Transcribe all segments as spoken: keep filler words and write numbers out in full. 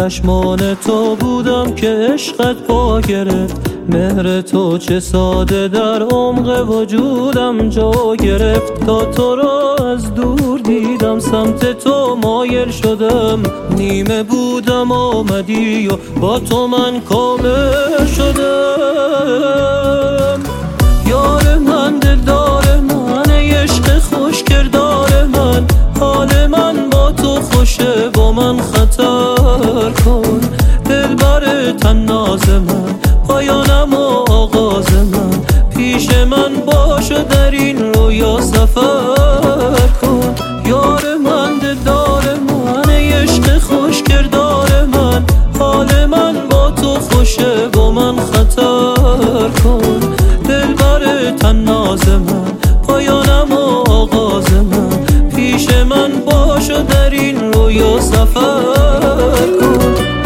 چشمان تو بودم که عشقت پا گرفت. مهر تو چه ساده در عمق وجودم جا گرفت. تا تو را از دور دیدم سمت تو مایل شدم. نیمه بودم آمدی و با تو من کامل شدم. یار من، دلدار من، عشق خوش کردار من. حال من با تو خوشه، با من خطر کن. دلبر طناز من، پایانم و آغاز من. پیش من باش و در این رویا سفر کن. یار من، دلدار من، عشق خوش کردار من. حال من با تو خوشه، با من خطر کن. دلبر طناز من، پایانم و آغاز من. پیش من باش و در این رویا سفر کن.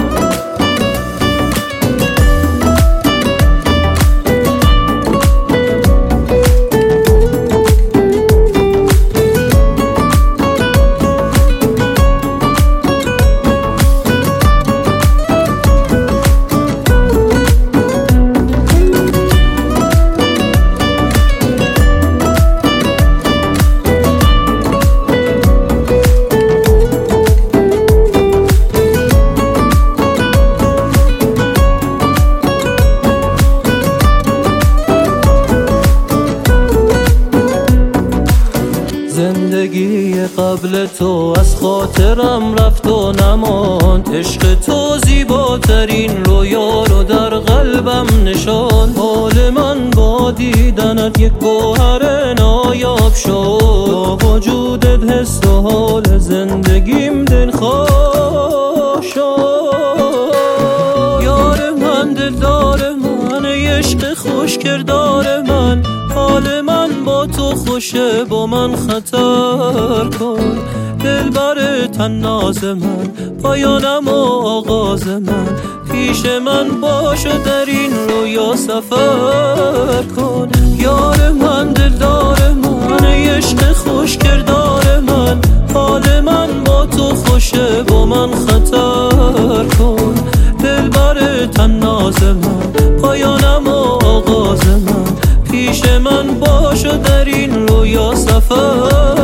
زندگی قبل تو از خاطرم رفت و نماند. عشق تو زیباترین رویا رو در قلبم نشاند. حال من با دیدنت یک گوهر نایاب شد. با وجودت حس و حال زندگیم دلخواه شد. یار من، دلدار من، عشق خوش کردار من. حال من با تو خوشه، با من خطر کن. دلبر طناز من، پایانم و آغاز من. پیش من باش و در این رویا سفر کن. یار من، دلدار من، عشق خوش کردار من. حال من با تو خوشه، با من خطر کن. دلبر طناز من، پایانم و آغاز من. پیش من باش و در این رویا سفر